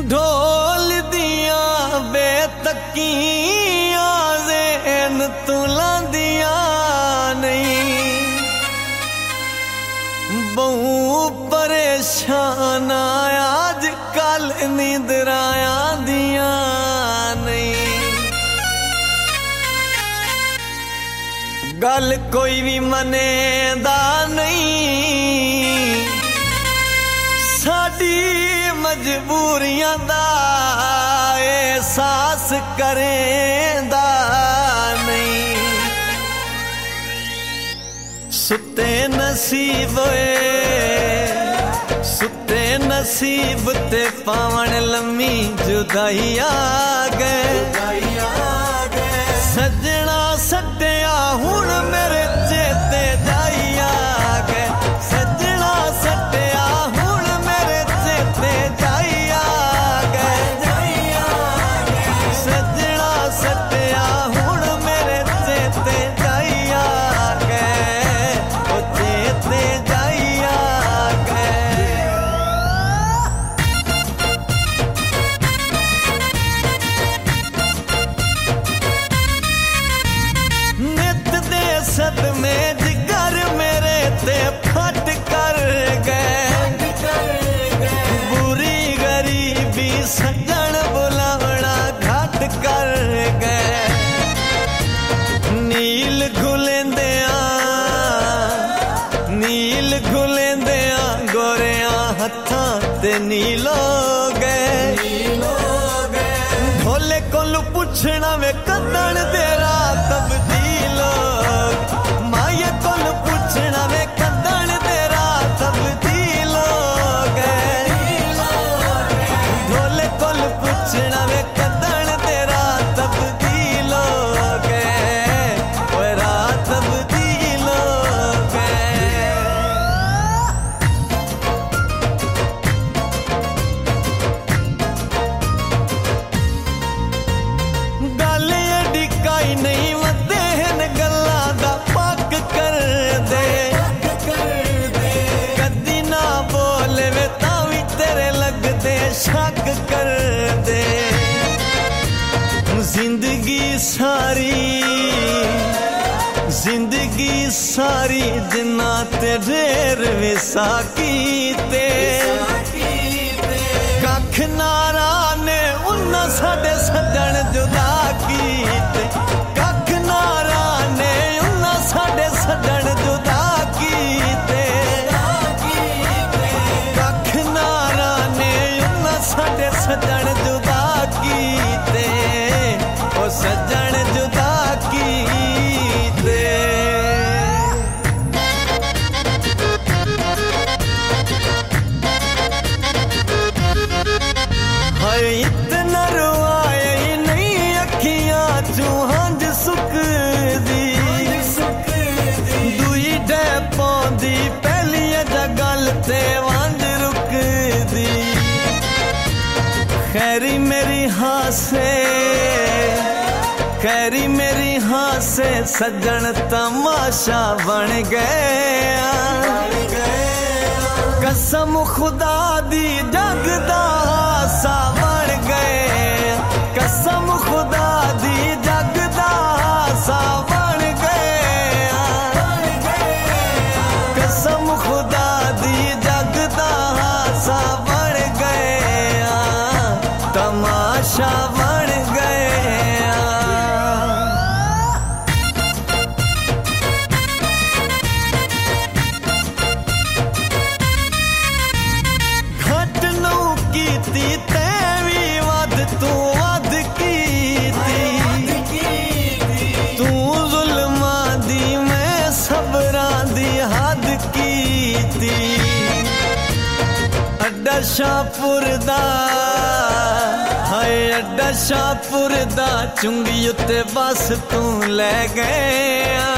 ढोल दिया बेतकियां ज़ेन तुलांदिया नहीं बहु परेशान आज कल नींदराया दिया नहीं गल कोई भी मनेदा नहीं साडी मजबूरियां दा एहसास करेंदा नहीं सुते नसीब सुते नसीब ते पावण लम्मी जुदाई आ गए सजना सटिया हुण मेरे चेते जाई आ गए सजना सटिया हुण मेरे चेते जाई आ गए सजना सटिया हुण मेरे चेते जाई आ गए ओ चेते जाई आ गए नित दे सदमे जिगर मेरे ते फट कर गए बुरी गरीबी सजन बुलावना घट कर गए नील घुलेंदिया गोरिया हत्थां ते नीलो गए ढोले कोलू पुछना वे कदण तेरा तब्दीलो माये कोलू पुछना वे कदण तेरा तब्दीलो गए ढोले कोलू पुछना वे कदण तेरा तब्दीलो गए ओए रात तब्दीलो गए गल एडी काई नहीं वदे हन गल्ला दा पक कर दे कदी ना बोले वे तां भी तेरे लगदे शक कर दे जिंदगी सारी जिन्ना ते ढेर विसाकी ते कख नारा ने उन्ना साडे सजन जुदा कीते कख नारा ने उन्ना साडे सजन जुदा कीते कख नारा ने उन्ना साडे सजन जुदा कीते ओ सजन जुदा कीते हाय इतना रुआए नहीं अखियां चू हंज सुकदी दुई डे पौंदी पहली जगल ते वंज रुकदी खैरी मेरी हासे सजन तमाशा बन गया कसम खुदा दी जगदा हासा बन गए कसम खुदा दी जगदा हासा बन गए कसम खुदा दी जगदा हासा बन गए तमाशा बन गए शाहपुर दा हाय अड्डा शाहपुर दा चुंगी उत्ते बस तू ले गया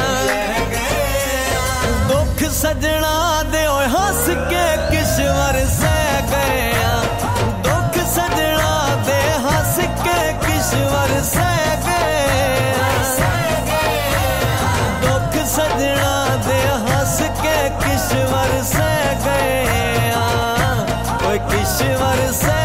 दुख सजना दे ओए हंस के किश्वर सह गया दुख सजना दे हंस के किश्वर सह गया दुख सजना दे हंस के किश्वर सह गया किश्वर से